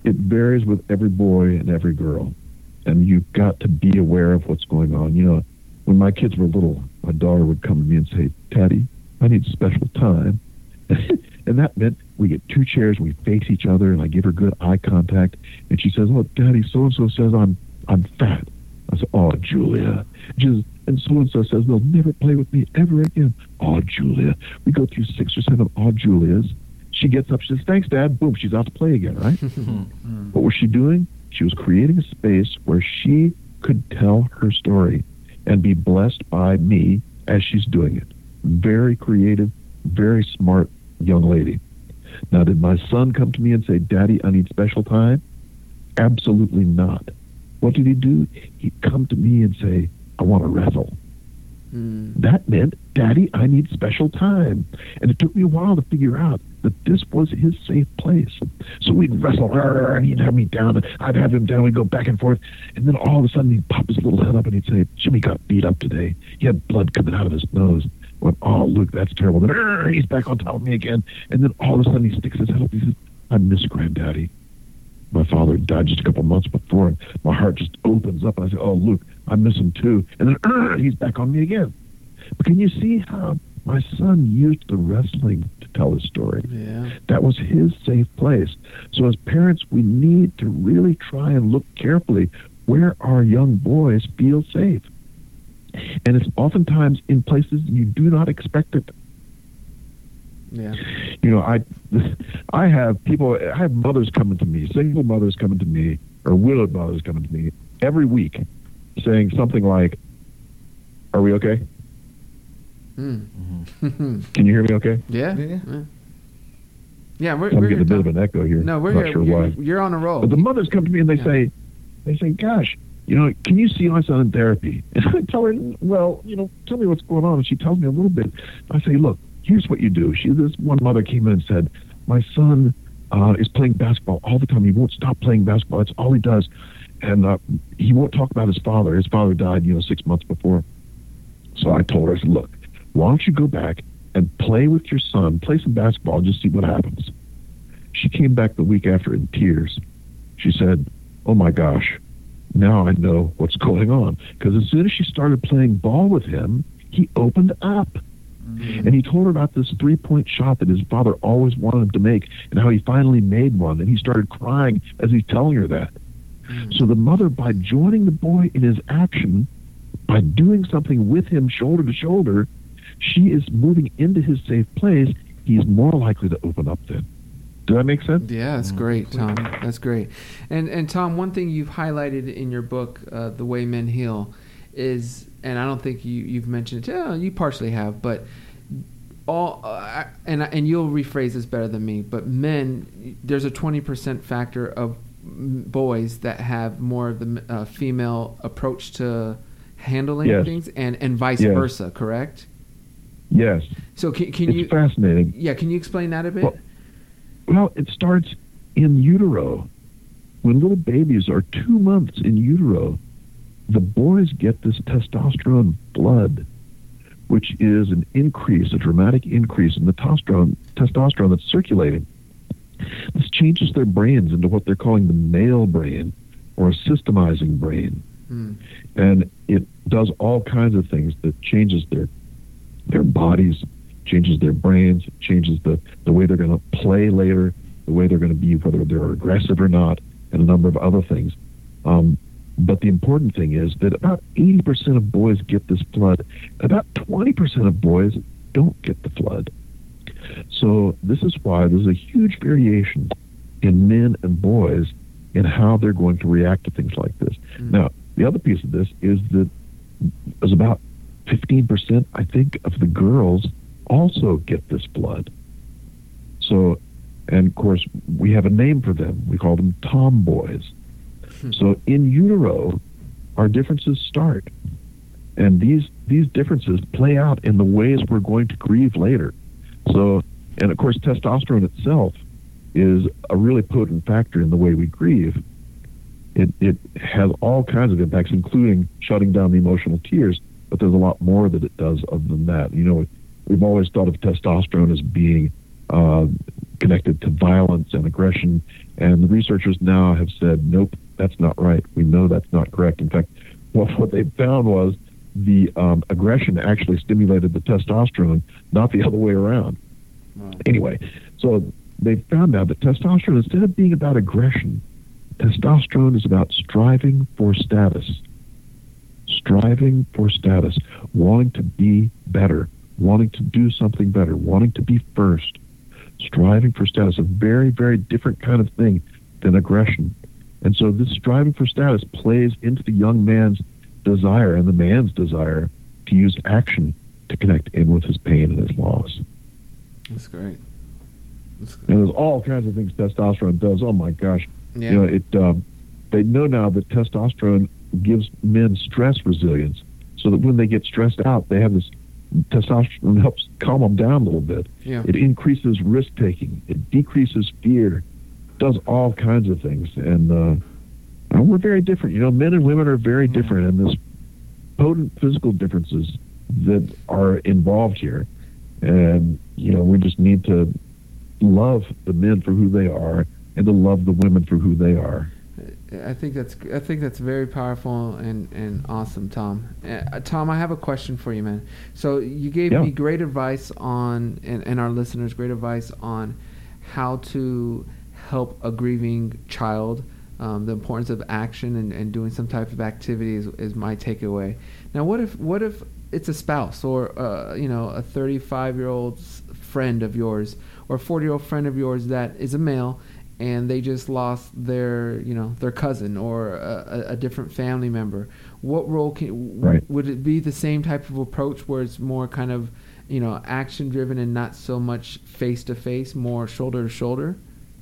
it varies with every boy and every girl. And you've got to be aware of what's going on. You know, when my kids were little, my daughter would come to me and say, Daddy, I need special time. And that meant we get two chairs, we face each other, and I give her good eye contact. And she says, oh, Daddy, so-and-so says I'm I'm fat. I said, oh, Julia. She says, and so-and-so says they'll never play with me ever again. Oh, Julia. We go through six or seven oh, Julias. She gets up, she says, thanks, Dad. Boom, she's out to play again, right? What was she doing? She was creating a space where she could tell her story and be blessed by me as she's doing it. Very creative, very smart young lady. Now, did my son come to me and say, Daddy, I need special time? Absolutely not. What did he do? He'd come to me and say, I want to wrestle. Mm. That meant, Daddy, I need special time. And it took me a while to figure out that this was his safe place. So we'd wrestle, and he'd have me down, and I'd have him down, we'd go back and forth, and then all of a sudden he'd pop his little head up and he'd say, Jimmy got beat up today. He had blood coming out of his nose. I went, oh, Luke, that's terrible. Then he's back on top of me again, and then all of a sudden he sticks his head up and he says, I miss Granddaddy. My father died just a couple months before, and my heart just opens up, and I say, oh, Luke, I miss him too. And then uh, he's back on me again. But can you see how my son used the wrestling to tell his story? Yeah. That was his safe place. So as parents, we need to really try and look carefully where our young boys feel safe. And it's oftentimes in places you do not expect it. Yeah. You know, I I have people, I have mothers coming to me, single mothers coming to me, or widowed mothers coming to me every week saying something like, are we okay? Mm. Mm-hmm. Can you hear me okay? Yeah. Yeah. Yeah, yeah we're, I'm we're getting a bit of an echo here. No, we're not here. Sure you're, why. You're on a roll. But the mothers come to me and they yeah. say, they say, gosh, you know, can you see my son in therapy? And I tell her, well, you know, tell me what's going on. And she tells me a little bit. I say, look, here's what you do. She, this one mother came in and said, my son uh, is playing basketball all the time. He won't stop playing basketball. That's all he does. And uh, he won't talk about his father. His father died, you know, six months before. So I told her, I said, look, why don't you go back and play with your son, play some basketball, and just see what happens. She came back the week after in tears. She said, oh my gosh, now I know what's going on. Because as soon as she started playing ball with him, he opened up. Mm-hmm. And he told her about this three-point shot that his father always wanted him to make and how he finally made one. And he started crying as he's telling her that. Mm-hmm. So the mother, by joining the boy in his action, by doing something with him shoulder to shoulder, she is moving into his safe place. He's more likely to open up then. Does that make sense? Yeah, that's great, Tom. That's great. And and Tom, one thing you've highlighted in your book, uh, The Way Men Heal, is, and I don't think you, you've mentioned it, oh, you partially have, but all, uh, and and you'll rephrase this better than me, but men, there's a twenty percent factor of boys that have more of the uh, female approach to handling yes. things, and, and vice yes. versa, correct? Yes. So can, can it's you... fascinating. Yeah, can you explain that a bit? Well, well, it starts in utero. When little babies are two months in utero, the boys get this testosterone blood, which is an increase, a dramatic increase in the testosterone, testosterone that's circulating. This changes their brains into what they're calling the male brain, or a systemizing brain. Mm. And it does all kinds of things that changes their their bodies, changes their brains, changes the, the way they're going to play later, the way they're going to be, whether they're aggressive or not, and a number of other things. Um, but the important thing is that about eighty percent of boys get this flood. About twenty percent of boys don't get the flood. So this is why there's a huge variation in men and boys in how they're going to react to things like this. Mm. Now, the other piece of this is that there's about fifteen percent, I think, of the girls also get this blood. So, and of course, we have a name for them. We call them tomboys. Hmm. So in utero, our differences start. And these these differences play out in the ways we're going to grieve later. So, and of course, testosterone itself is a really potent factor in the way we grieve. It, it has all kinds of impacts, including shutting down the emotional tears, but there's a lot more that it does other than that. You know, we've always thought of testosterone as being uh, connected to violence and aggression And the researchers now have said, nope, that's not right. We know that's not correct. In fact, what, what they found was the um, aggression actually stimulated the testosterone, not the other way around. Wow. Anyway, so they found out that testosterone, instead of being about aggression, testosterone is about striving for status. Striving for status, wanting to be better, wanting to do something better, wanting to be first. Striving for status, a very, very different kind of thing than aggression. And so this striving for status plays into the young man's desire and the man's desire to use action to connect in with his pain and his loss. That's great. That's great. And there's all kinds of things testosterone does. Oh my gosh. Yeah. You know, it. Um, they know now that testosterone gives men stress resilience, so that when they get stressed out, they have this testosterone helps calm them down a little bit. Yeah. It increases risk taking. It decreases fear. Does all kinds of things, and uh, and we're very different. You know, men and women are very different, and there's potent physical differences that are involved here. And you know, we just need to love the men for who they are, and to love the women for who they are. I think that's I think that's very powerful and, and awesome, Tom. Uh, Tom, I have a question for you, man. So you gave Yeah. me great advice on, and, and our listeners, great advice on how to help a grieving child. Um, the importance of action and, and doing some type of activity is, is my takeaway. Now, what if what if it's a spouse or uh, you know a thirty-five year old friend of yours or a forty year old friend of yours that is a male, and they just lost their, you know, their cousin or a, a different family member? What role can Right. would it be? The same type of approach where it's more kind of, you know, action driven and not so much face to face, more shoulder to shoulder?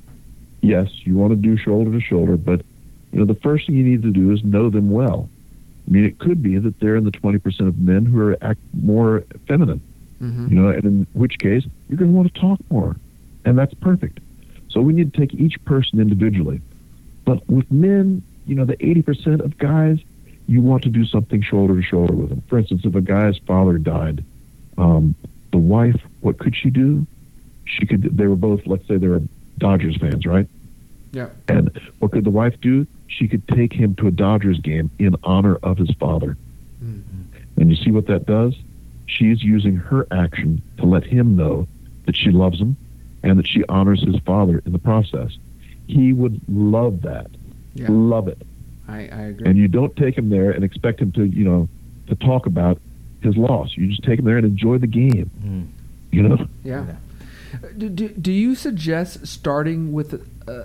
Yes, you want to do shoulder to shoulder, but you know the first thing you need to do is know them well. I mean, it could be that they're in the twenty percent of men who are act more feminine, Mm-hmm. you know, and in which case you're going to want to talk more, and that's perfect. So we need to take each person individually. But with men, you know, the eighty percent of guys, you want to do something shoulder to shoulder with them. For instance, if a guy's father died, um, the wife, what could she do? She could. They were both, let's say, they were Dodgers fans, right? Yeah. And what could the wife do? She could take him to a Dodgers game in honor of his father. Mm-hmm. And you see what that does? She's using her action to let him know that she loves him and that she honors his father in the process. He would love that. Yeah. Love it. I, I agree. And you don't take him there and expect him to, you know, to talk about his loss. You just take him there and enjoy the game. Mm. You know? Yeah. Do, do, do you suggest starting with, uh,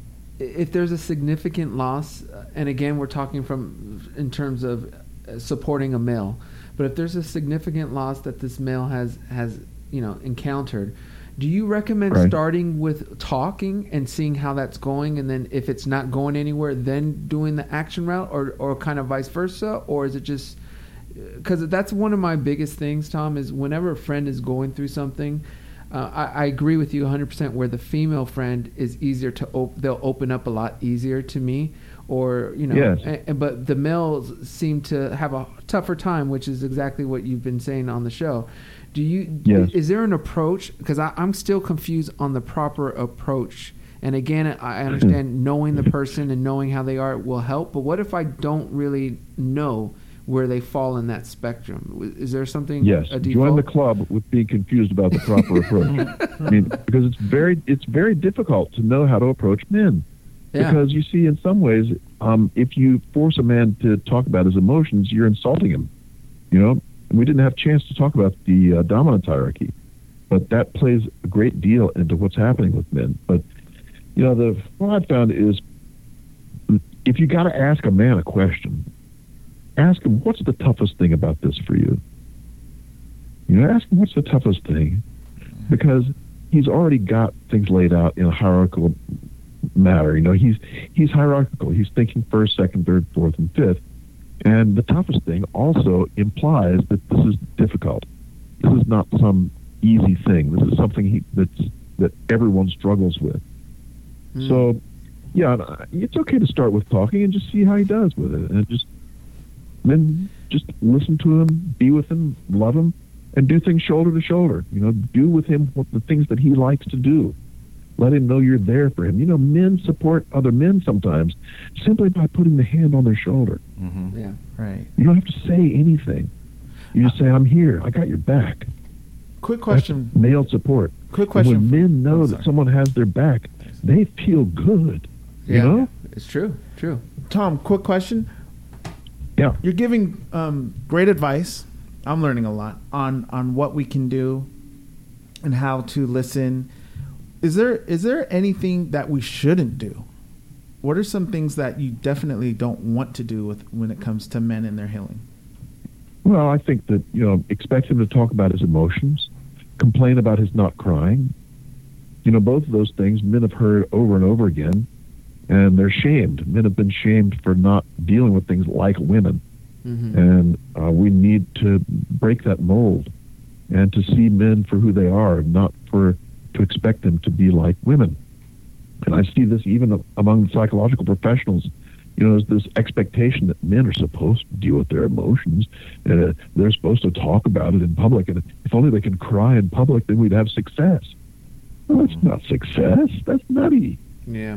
if there's a significant loss, uh, and again, we're talking from in terms of uh, supporting a male, but if there's a significant loss that this male has, has you know, encountered, do you recommend Right. starting with talking and seeing how that's going, and then if it's not going anywhere, then doing the action route, or, or kind of vice versa? Or is it just, because that's one of my biggest things, Tom, is whenever a friend is going through something, uh, I, I agree with you one hundred percent where the female friend is easier to, op- they'll open up a lot easier to me, or, you know, Yes. a- a- but the males seem to have a tougher time, which is exactly what you've been saying on the show. Do you, Yes. is there an approach? Because I'm still confused on the proper approach. And again, I understand knowing the person and knowing how they are will help. But what if I don't really know where they fall in that spectrum? Is there something? Yes. A Join default? the club with being confused about the proper approach. I mean, because it's very, it's very difficult to know how to approach men. Yeah. Because you see, in some ways, um, if you force a man to talk about his emotions, you're insulting him. You know, and we didn't have a chance to talk about the uh, dominance hierarchy, but that plays a great deal into what's happening with men. But you know, the what I've found is, if you got to ask a man a question, ask him, what's the toughest thing about this for you? You know, ask him, what's the toughest thing? Because he's already got things laid out in a hierarchical matter. You know, he's he's hierarchical. He's thinking first, second, third, fourth, and fifth. And the toughest thing also implies that this is difficult. This is not some easy thing. This is something he, that's, that everyone struggles with. Mm. So, yeah, it's okay to start with talking and just see how he does with it. And just then just listen to him, be with him, love him, and do things shoulder to shoulder. You know, do with him what the things that he likes to do. Let him know you're there for him. You know, men support other men sometimes simply by putting the hand on their shoulder. Mm-hmm. Yeah. Right. You don't have to say anything. You just say, I'm here. I got your back. Quick question. That's male support. Quick And question. when men know Oh, that sorry. someone has their back, they feel good. You Yeah. know? It's true. True. Tom, quick question. Yeah. You're giving um, great advice. I'm learning a lot on, on what we can do and how to listen. Is there is there anything that we shouldn't do? What are some things that you definitely don't want to do with when it comes to men and their healing? Well, I think that, you know, expect him to talk about his emotions, complain about his not crying. You know, both of those things men have heard over and over again, and they're shamed. Men have been shamed for not dealing with things like women. Mm-hmm. And uh, we need to break that mold and to see men for who they are, not for to expect them to be like women. And I see this even among psychological professionals. You know, there's this expectation that men are supposed to deal with their emotions, and uh, they're supposed to talk about it in public. And if only they can cry in public, then we'd have success. Well, that's not success. That's nutty. Yeah.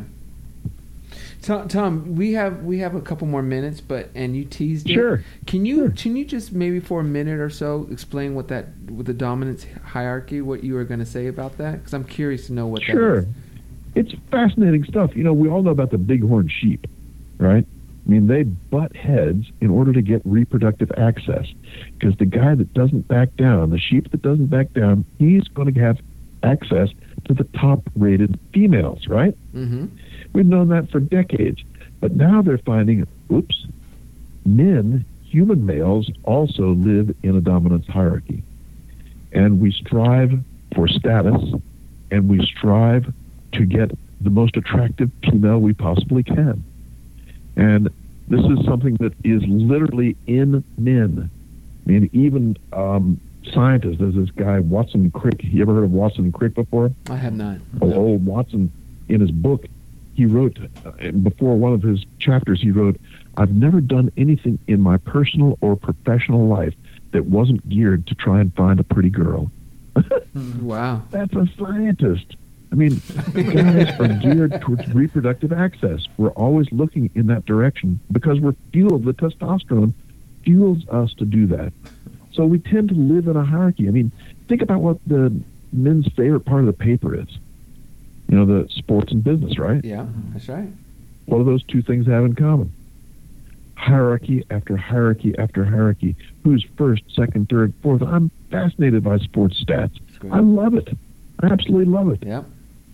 Tom, Tom, we have we have a couple more minutes, but and you teased it. Sure. Can you Sure. can you just maybe for a minute or so explain what that with the dominance hierarchy, what you were going to say about that? Because I'm curious to know what Sure. that is. It's fascinating stuff. You know, we all know about the bighorn sheep, right? I mean, they butt heads in order to get reproductive access, because the guy that doesn't back down, the sheep that doesn't back down, he's going to have access to the top-rated females, right? Mm-hmm. We've known that for decades. But now they're finding, oops, men, human males, also live in a dominance hierarchy. And we strive for status, and we strive to get the most attractive female we possibly can. And this is something that is literally in men. I mean, even um, scientists, there's this guy, Watson Crick. You ever heard of Watson Crick before? I have not. Oh, old Watson, in his book, he wrote, uh, before one of his chapters, he wrote, I've never done anything in my personal or professional life that wasn't geared to try and find a pretty girl. Wow. That's a scientist. I mean, guys are geared towards reproductive access. We're always looking in that direction because we're fueled. The testosterone fuels us to do that. So we tend to live in a hierarchy. I mean, think about what the men's favorite part of the paper is. You know, the sports and business, right? Yeah, that's right. What do those two things have in common? Hierarchy after hierarchy after hierarchy. Who's first, second, third, fourth? I'm fascinated by sports stats. Great. I love it. I absolutely love it. Yep.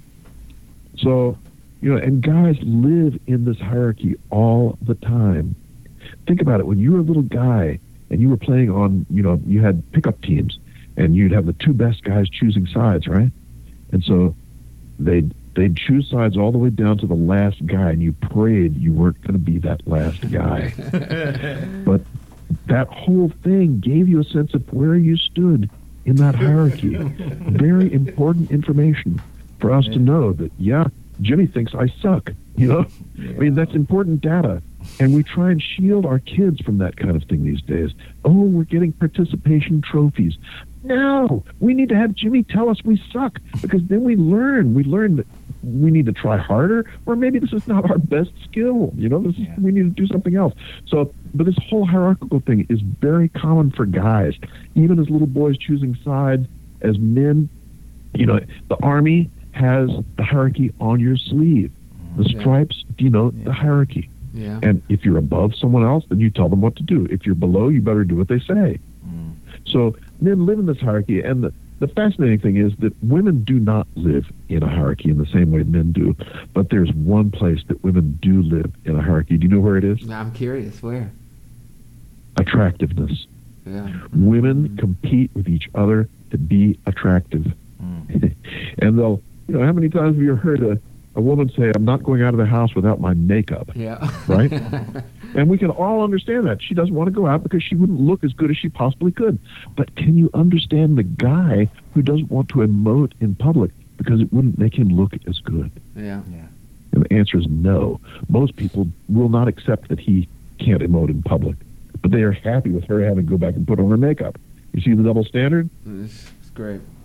So, you know, and guys live in this hierarchy all the time. Think about it. When you were a little guy and you were playing on, you know, you had pickup teams and you'd have the two best guys choosing sides, right? And so they'd, they'd choose sides all the way down to the last guy, and you prayed you weren't going to be that last guy. But that whole thing gave you a sense of where you stood in that hierarchy. Very important information for us to know that, yeah, Jimmy thinks I suck. You know, I mean, that's important data. And we try and shield our kids from that kind of thing these days. Oh, we're getting participation trophies. No, we need to have Jimmy tell us we suck, because then we learn. We learn that we need to try harder, or maybe this is not our best skill. You know, this is, we need to do something else. So, but this whole hierarchical thing is very common for guys, even as little boys choosing sides. As men, you know, the Army has the hierarchy on your sleeve. The stripes denote the hierarchy. Yeah. And if you're above someone else, then you tell them what to do. If you're below, you better do what they say. Mm. So men live in this hierarchy, and the, the fascinating thing is that women do not live in a hierarchy in the same way men do. But there's one place that women do live in a hierarchy. Do you know where it is? I'm curious. Where? Attractiveness. Yeah. Women mm. compete with each other to be attractive. Mm. And they'll, you know, how many times have you heard a a woman say, I'm not going out of the house without my makeup. Yeah. Right? And we can all understand that. She doesn't want to go out because she wouldn't look as good as she possibly could. But can you understand the guy who doesn't want to emote in public because it wouldn't make him look as good? Yeah. Yeah. And the answer is no. Most people will not accept that he can't emote in public. But they are happy with her having to go back and put on her makeup. You see the double standard? It's, it's great.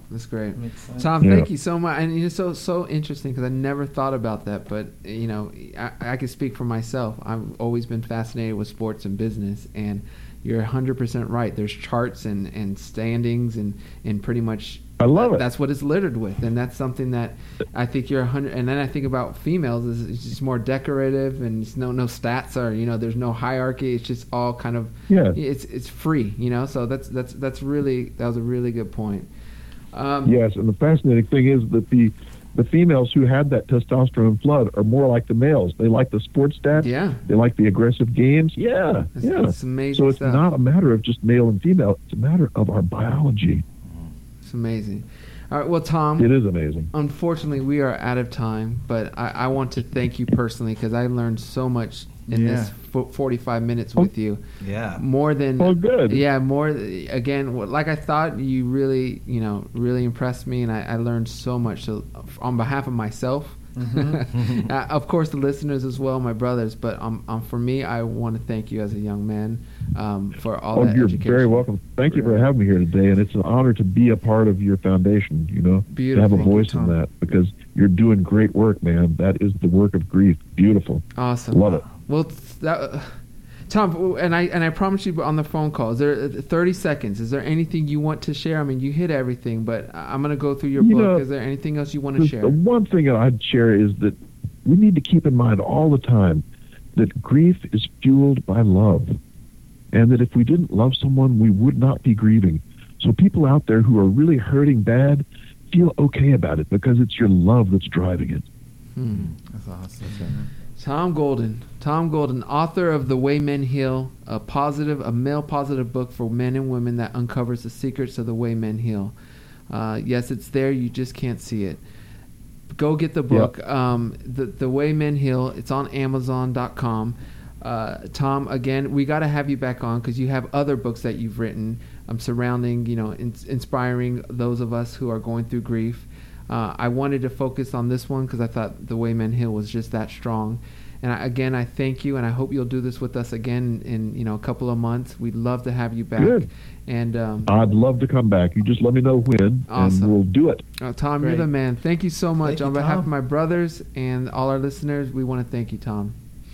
That's great. Makes sense. Tom, Yeah. thank you so much. And it's so so interesting because I never thought about that. But, you know, I, I can speak for myself. I've always been fascinated with sports and business. And you're one hundred percent right. There's charts and, and standings and, and pretty much I love it. that's what it's littered with. And that's something that I think you're one hundred. And then I think about females. It's, it's just more decorative and it's no no stats or, you know, there's no hierarchy. It's just all kind of, Yeah. it's it's free, you know. So that's that's that's really, that was a really good point. Um, Yes, and the fascinating thing is that the the females who had that testosterone flood are more like the males. They like the sports stats. Yeah. They like the aggressive games. Yeah, It's, yeah. it's amazing So it's stuff. not a matter of just male and female. It's a matter of our biology. It's amazing. All right, well, Tom, It is amazing. unfortunately, we are out of time, but I, I want to thank you personally because I learned so much in Yeah. this fo- forty-five minutes with you. Yeah. More than Oh, good. Yeah, more again. what- Like I thought, you really, you know, really impressed me, and I, I learned so much. So, on behalf of myself, uh, of course, the listeners as well, my brothers. But um, um, for me, I want to thank you as a young man um, for all Oh, that you're education. very welcome. Thank you for having me here today, and it's an honor to be a part of your foundation. You know, Beautiful. to have a Thank you, voice in Tom. that because you're doing great work, man. That is the work of grief. Beautiful. Awesome. Love it. Well, that, uh, Tom, and I and I promise you on the phone call. Is there thirty seconds? Is there anything you want to share? I mean, you hit everything, but I'm going to go through your You book. know, Is there anything else you want to The, share? the one thing that I'd share is that we need to keep in mind all the time that grief is fueled by love, and that if we didn't love someone, we would not be grieving. So people out there who are really hurting bad, feel okay about it because it's your love that's driving it. Hmm. That's awesome. Tom Golden, Tom Golden, author of The Way Men Heal, a positive, a male positive book for men and women that uncovers the secrets of the way men heal. Uh, yes, it's there. You just can't see it. Go get the book. Um, the The Way Men Heal. It's on Amazon dot com. Uh, Tom, again, we got to have you back on because you have other books that you've written um, surrounding, you know, in, inspiring those of us who are going through grief. Uh, I wanted to focus on this one because I thought The Way Men Heal was just that strong. And I, again, I thank you, and I hope you'll do this with us again in you know a couple of months. We'd love to have you back. Good. And um, I'd love to come back. You just let me know when, Awesome. and we'll do it. uh, Tom, Great. you're the man. Thank you so much Thank you, on behalf Tom. of my brothers and all our listeners. We want to thank you, Tom.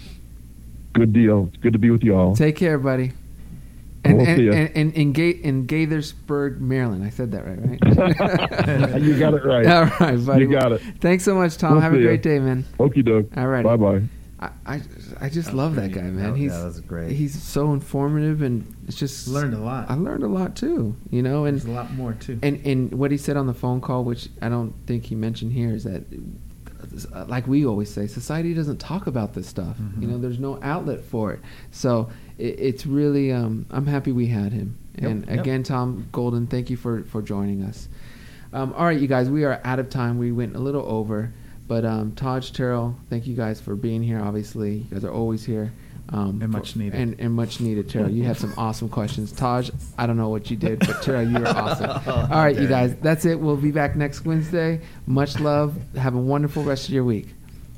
Good deal. It's good to be with you all. Take care, buddy. And We'll and, see ya. and, and in, Ga- in Gaithersburg, Maryland. I said that right, right? You got it right. All right, buddy. You got it. Thanks so much, Tom. We'll Have a see ya. great day, man. Okie doke. All right. Bye bye. I, I, I just That was love that pretty- guy, man. that- he's yeah, that was great. He's so informative, and it's just Learned a lot. I learned a lot too, you know, and There's a lot more too. and and what he said on the phone call, which I don't think he mentioned here, is that, uh, like we always say, society doesn't talk about this stuff. Mhm. You know, there's no outlet for it. So it, it's really, um, I'm happy we had him. Yep, And yep. again, Tom Golden, thank you for for joining us. Um, all right, you guys, we are out of time. We went a little over, but um, Taj, Terrell, thank you guys for being here. Obviously, you guys are always here. Um, And much for- needed. And, and much needed, Terrell. You had some awesome questions. Taj, I don't know what you did, but Terrell, you were awesome. All right, you guys, that's it. We'll be back next Wednesday. Much love. Have a wonderful rest of your week.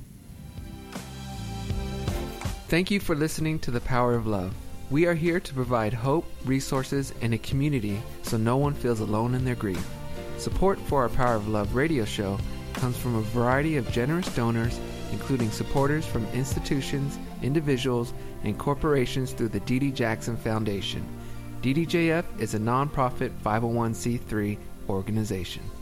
Thank you for listening to The Power of Love. We are here to provide hope, resources, and a community so no one feels alone in their grief. Support for our Power of Love radio show comes from a variety of generous donors, including supporters from institutions, individuals, and corporations through the Dee Dee Jackson Foundation. D D J F is a nonprofit five oh one c three organization.